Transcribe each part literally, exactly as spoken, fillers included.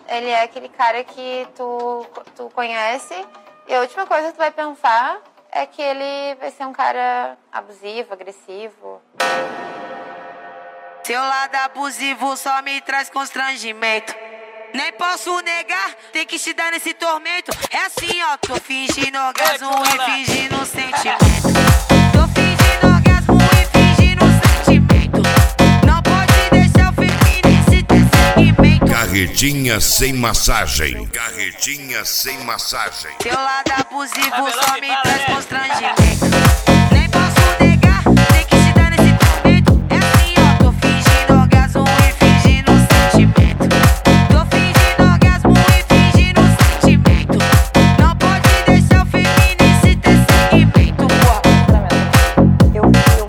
ele é aquele cara que tu, tu conhece e a última coisa que tu vai pensar é que ele vai ser um cara abusivo, agressivo. Seu lado abusivo só me traz constrangimento. Nem posso negar, tem que te dar nesse tormento. É assim, ó, tô fingindo orgasmo e fingindo sentimento. Tô fingindo orgasmo e fingindo sentimento. Não pode deixar o feminino se ter segmento. Carretinha sem massagem. Carretinha sem massagem. Seu lado abusivo só me traz constrangimento. Nem posso negar, tem que te dar nesse tormento. É assim, ó, tô fingindo orgasmo e fingindo sentimento. Tô fingindo orgasmo e fingindo sentimento. Não pode deixar o feminino se ter segmento. Eu vi o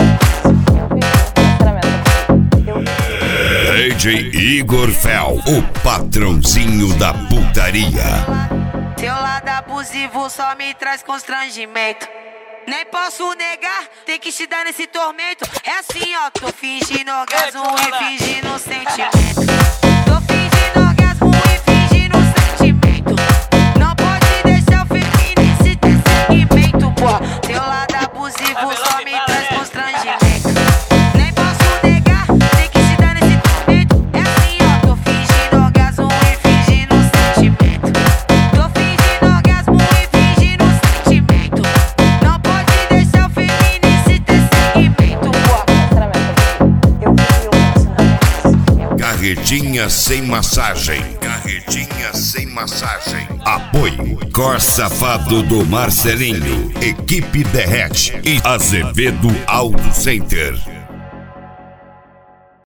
relacionamento. Eu vi. D J Igor Fel, o patrãozinho da putaria. Seu lado abusivo só me traz constrangimento. Nem posso negar, tem que te dar nesse tormento. É assim, ó, tô fingindo orgasmo e fingindo sentimento. Tô fingindo orgasmo e fingindo sentimento. Não pode deixar o feminino se ter segmento, pô. Seu lado abusivo só me traz constrangimento. Nem posso negar, tem que te dar nesse tormento. É assim, ó, tô fingindo orgasmo e fingindo sentimento. Tô fingindo orgasmo e fingindo sentimento. Não pode deixar o feminino se ter segmento, pô. Eu vi o relacionamento. Carretinha sem massagem. Carretinha sem massagem. Apoio Cor Safado do Marcelinho, Equipe Derrete e Azevedo Auto Center.